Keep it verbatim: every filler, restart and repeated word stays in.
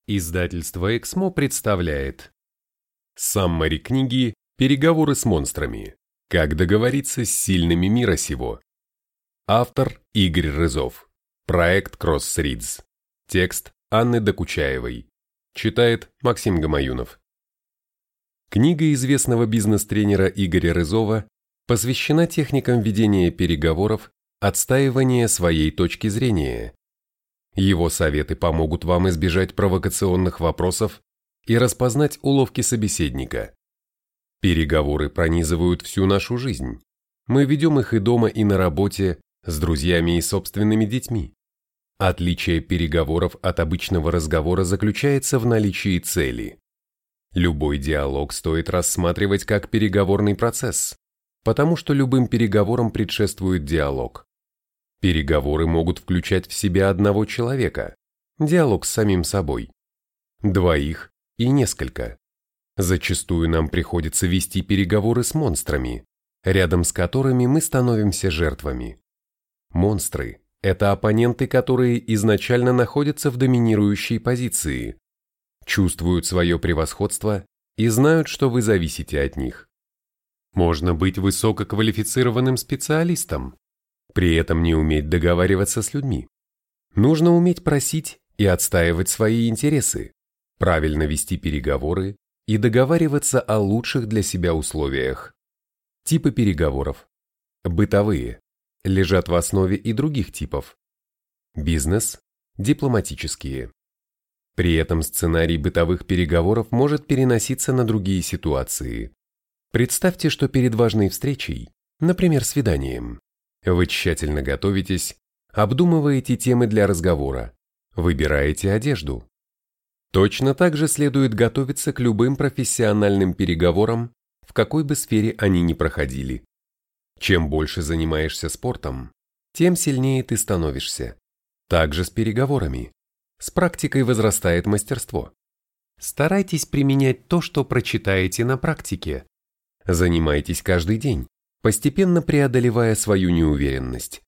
Издательство «Эксмо» представляет Саммари книги «Переговоры с монстрами. Как договориться с сильными мира сего». Автор Игорь Рызов. Проект Crossreads. Текст Анны Докучаевой. Читает Максим Гамаюнов. Книга известного бизнес-тренера Игоря Рызова посвящена техникам ведения переговоров, отстаивания своей точки зрения. Его советы помогут вам избежать провокационных вопросов и распознать уловки собеседника. Переговоры пронизывают всю нашу жизнь. Мы ведем их и дома, и на работе, с друзьями и собственными детьми. Отличие переговоров от обычного разговора заключается в наличии цели. Любой диалог стоит рассматривать как переговорный процесс, потому что любым переговорам предшествует диалог. Переговоры могут включать в себя одного человека, диалог с самим собой, двоих и несколько. Зачастую нам приходится вести переговоры с монстрами, рядом с которыми мы становимся жертвами. Монстры – это оппоненты, которые изначально находятся в доминирующей позиции, чувствуют свое превосходство и знают, что вы зависите от них. Можно быть высококвалифицированным специалистом, при этом не уметь договариваться с людьми. Нужно уметь просить и отстаивать свои интересы, правильно вести переговоры и договариваться о лучших для себя условиях. Типы переговоров. Бытовые. Лежат в основе и других типов. Бизнес. Дипломатические. При этом сценарий бытовых переговоров может переноситься на другие ситуации. Представьте, что перед важной встречей, например, свиданием, вы тщательно готовитесь, обдумываете темы для разговора, выбираете одежду. Точно так же следует готовиться к любым профессиональным переговорам, в какой бы сфере они ни проходили. Чем больше занимаешься спортом, тем сильнее ты становишься. Также с переговорами. С практикой возрастает мастерство. Старайтесь применять то, что прочитаете на практике. Занимайтесь каждый день, постепенно преодолевая свою неуверенность.